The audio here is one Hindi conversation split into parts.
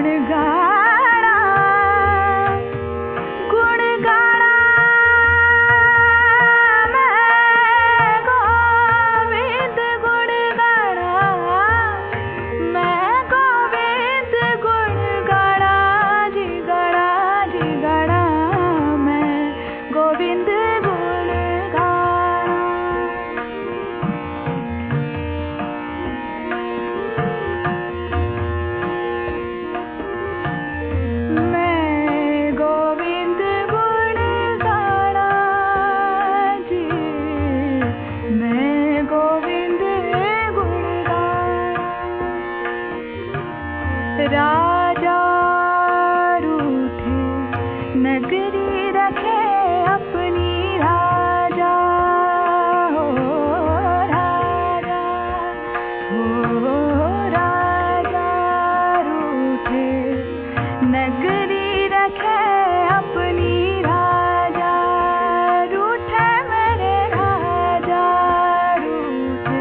राजा रूठे नगरी रखे अपनी राजा हो राजा हो राजा रूठे नगरी रखे अपनी राजा रूठे मेरे राजा रूठे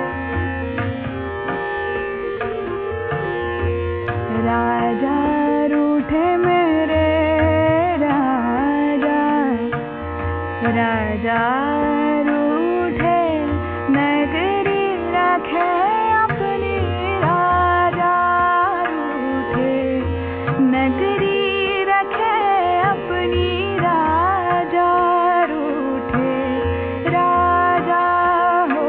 राजा रूठे मेरे राजा राजा रूठे नगरी रखे अपनी राजा रूठे नगरी रखे अपनी राजा रूठे राजा हो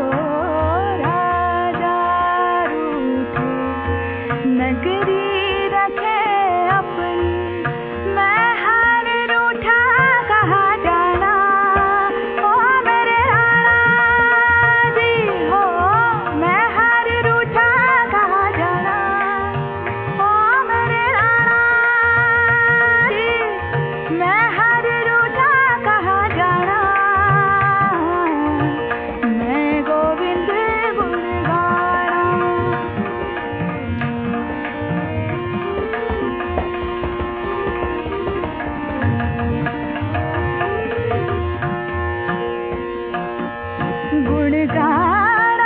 राजा रूठे नगरी रखे अपनी मैं हार रूठा कहाँ जाना ओ मेरे राणा जी हो मैं हार रूठा कहाँ जाना ओ मेरे राणा जी मैं हार रूठा कहाँ जाना मैं गोविंद गुण गाना गुण गाना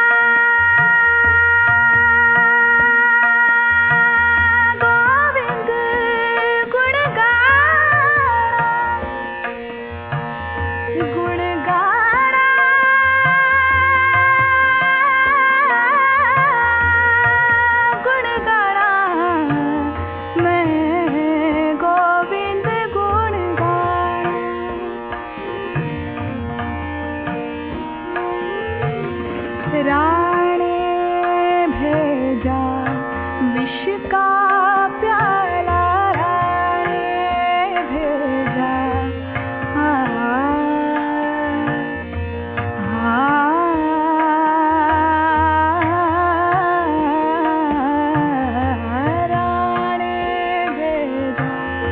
गोविंद गुण गाना गुण गाना गुण गाना मैं गोविंद गुण गाना राणे भेजा विष का प्याला राणे भेजा राणे भेजा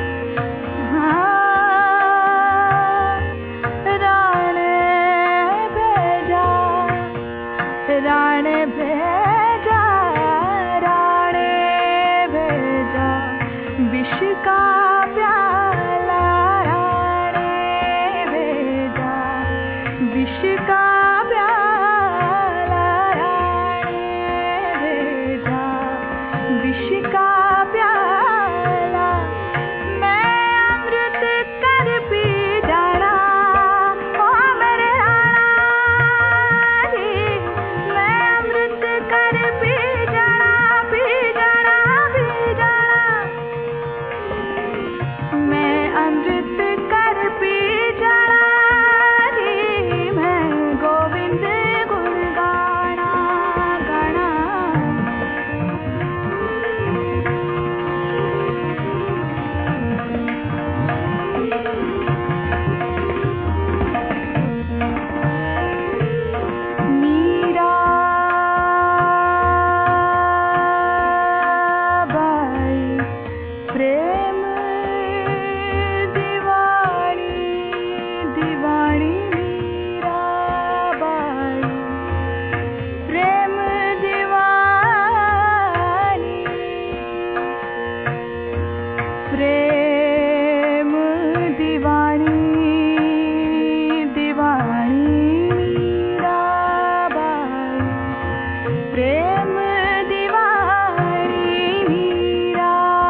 राणे भेजा राणे भेजा राणे भेजा विष का प्याला राणे भेजा विष का प्याला राणे भेजा विष का प्याला मैं अमृत कर पी जाना ओ मेरे राणा जी मैं अमृत कर पी जाना पी जाना पी जाना मैं अमृत कर पी जाना जी मैं गोविंद गुण गाना गाना मीरा बाई प्रेम दीवानी दीवानी मीरा बाई प्रेम दीवानी प्रेम दीवानी दीवानी मीरा बाई प्रेम दीवानी मीरा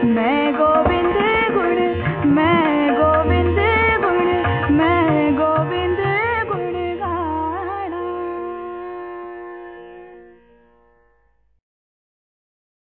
मैं